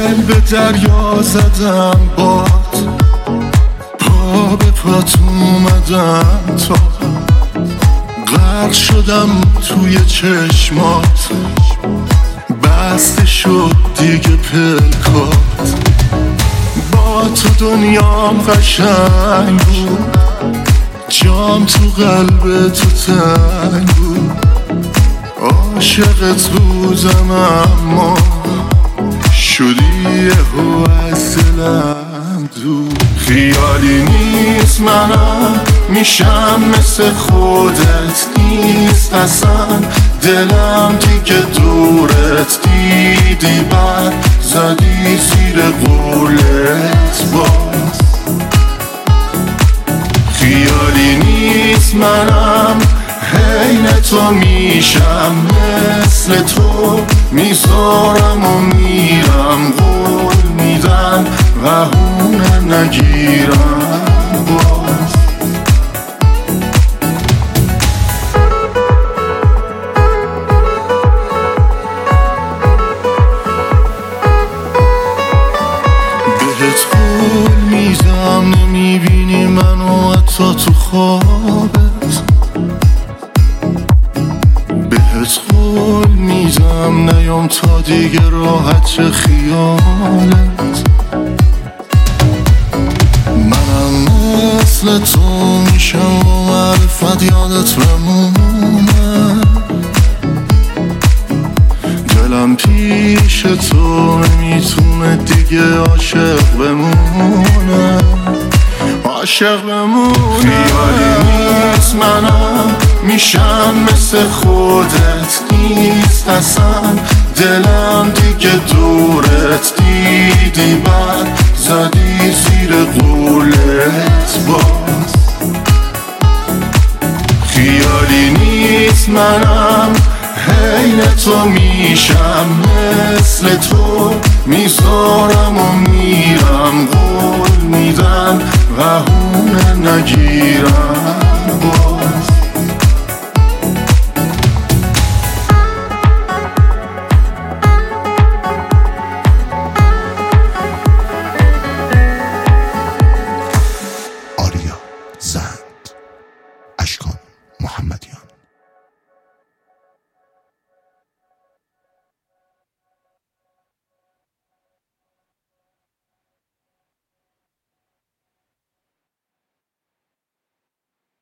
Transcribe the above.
دل به دریا زدم باد، پا به پات اومدم تا غرق شدم توی چشمات، بسته شد دیگه پلکات. با تو دنیام قشنگ بود، جام تو قلب تو تنگ بود. عاشقت بودم اما شدی یهو از دلم دور. خیالی نیست منم میشم مثل خودت نیست اصلا، دلم دیگه دورت دیدی بعد زدی زیر قولت باز. خیالی نیست منم حین تو میشم مثل تو، میذارم و میرم قول میدم بهونه نگیرم باز. بهت قول میدم نمیبینی منو حتی تو خوابت، بهت قول میدم نیام تا دیگه راحت چه خیالت. منم مثل تو میشم و معرفت یادت بمونه، دلم پیش تو نمیتونه دیگه عاشق بمونه، عاشق بمونه. خیالی نیست منم میشم مثل خودت نیست اصلا، دلم دیگه دورت دیدی بعد زدی زیر قولت باز. خیالی نیست منم حین تو میشم مثل تو، میذارم و میرم قول میدم بهونه نگیرم